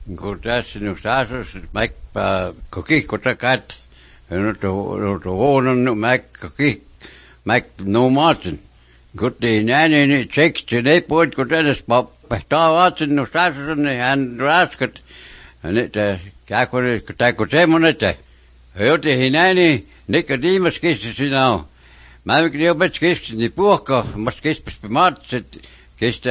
Gotas no sasos mak koki kotakat no to wonen no mak koki mak no martin. Gut de nane ne checks to ne point gotas pap pestavat no sasos and rasket and it kakore kotakotemonete. Hörte hinein Nicodemus kisses now. Maar ik niet met kist die poorka, maar kist bespaard zit kist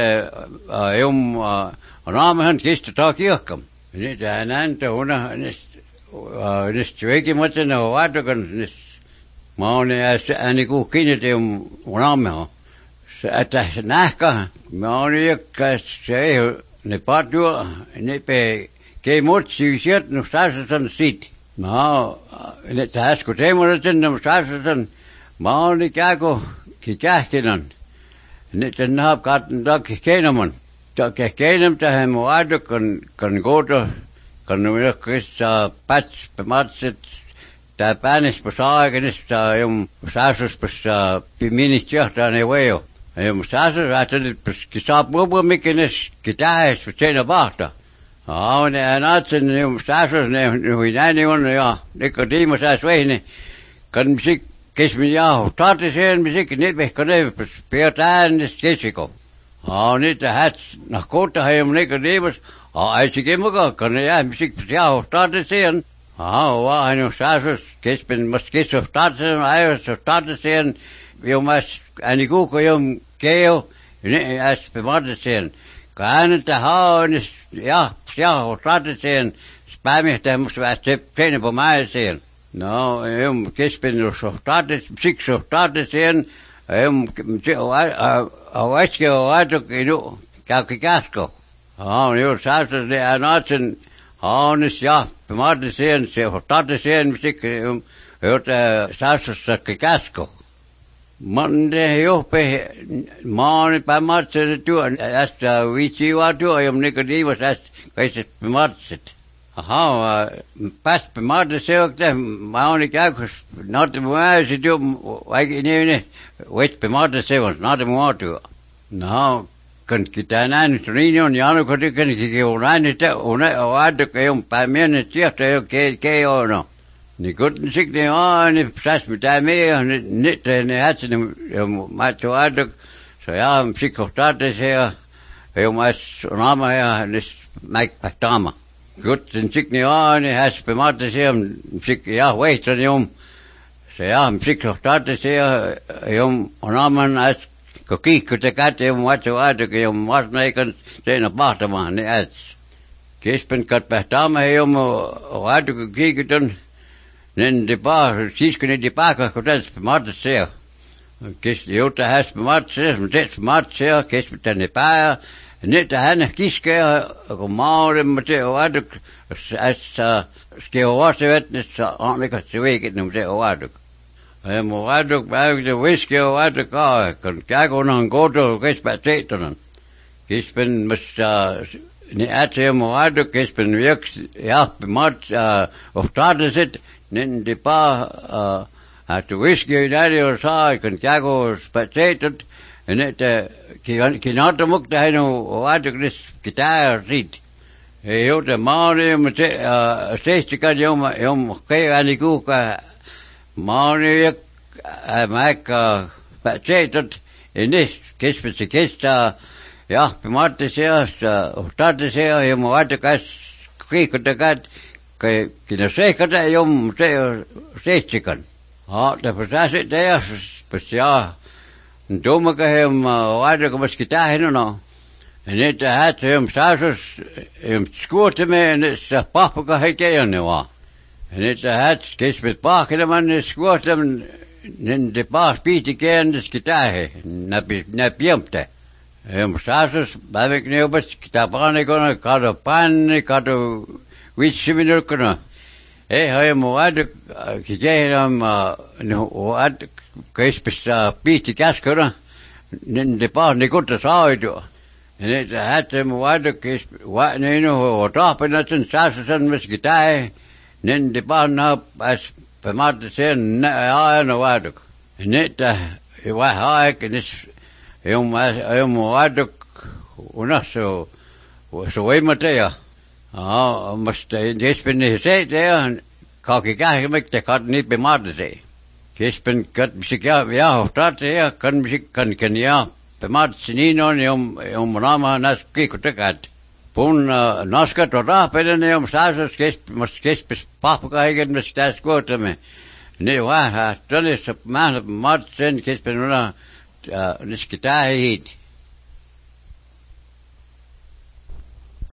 ramen kist tak hierkom. Niet en te hona is twee moet je nou wat kan is maar en ik ook ken het ramen. Ze het naka, maar ik zei ne patio ne pe ke moet siet nog steeds aan zit. Maar het has kotemorten nog steeds maar ik kijken niet een hap katten dat kijken man dat kijken te hem waarde kan goede kan weer kist patch bematset daar panis besagen is daar sasus bes piminitje daar ne weo sasus had het kisap bobo mikenis kitaas vertellen wachten en atsen sasus ne hinein ja Nicodemus as weine kan muziek Kies me ja, dat is een muziek niet weg kan even speelt aan de sketchiko. Niet de het naar kort hij om Nicodemus. Als ik hem kan ja muziek ja, dat is een. Waar hij nog saus kies ben muskies of dat zijn hij of dat is een. Wie mas en ik ook hem keel nee als bewaard zijn. Kan het houden ja dat is een. Spijt me dat moest we zijn voor mij zijn. Nou, kies ben er zo status zijn, weet je wat ook kijk kasko. Nu zaten de anaten, is ja, maar de zijn, ze status zijn, muziek, hoort zaten dat kasko. Man de heel pe, man bij matse toe, als wie zie wat toe, Nicodemus als kijk het matse. Pas bemaarde ze ook dat, maar ik ook not de moe ze doen, nee, weet bemaarde ze was not de moe toe. Nou, kan kita aan het reunion, Jano kan ik gewoon niet, wat ik een paar minuten zegt, oké, no. Die kunnen zich niet pas met daarmee, niet en het ze maar zo aardig, zo ja, psychostaat is maar naam is Mike Patama. Goed, en ik niet aan, hij is bij mij te zeggen, ja, weet je, ze ja, muziek nog dat te zeggen, namen als kokie, te kijken, wat zo uit, wat mij kan zijn op wachten, man, niet uit. Kies ben kat bij Tama, wat ik gekeken toen, en de paar, zie je niet die paar, dat is bij mij te zeggen. Kies de auto, hij is bij mij te zeggen, dit is bij mij te zeggen, kies met de paar, niet de henne kieske, maar met de waarduk, als skeelwassen werd, is aan ik het weken om te waarduk. En waarduk bij de whisky waarduk, kan kijken naar een goto, kies bij zeten. Kies ben met niet uit hem waarduk, kies ben werk, ja, bemat of taten zit, niet de paar, uit de whisky daar zo, kan kijken bij zeten. En het kinaat ook dat hij nou wat ik dus gitaar ziet. Hij had de man met steeds kan jong kijken aan die koek. Maar ik maak dat in is kist met de kist ja maar te zeggen of dat te zeggen je moet wat ik als kijken dat kan zeker dat jong steeds kan. Dat verstaat het daar speciaal. Domeke hem waardig was gitaar no. En het had hem saus hem skoorte me en het papa gekeken no. En het had kees met pakken man skoorte hem in de paar spiete kern de gitaar na piemte. Hem saus bij ik nou was gitaar kon kado pan kado wits similar kon. Hij waardig gekeken hem wat kees met spiete kaskeren. De paar niet goed te zeggen. En het had hem waardig is wat nee no top en dat een sassen met gitaar. En de paar nou als vermaakt te zijn ja en waardig. En net wat hij is hem waardig unas zo weet maar ja. Mutta kespen se on kaikki kähmäktä kad niin bemade se. Kespen kad musikä ja hoftat ja kan musik kan ja bemade niin on naama nas kikutekat. Pun naskat rahpeden ja saasas kespes pahpakaiken mis täs kuotame. Ne vähän tönnissä mä sen kespen niskitää hiit.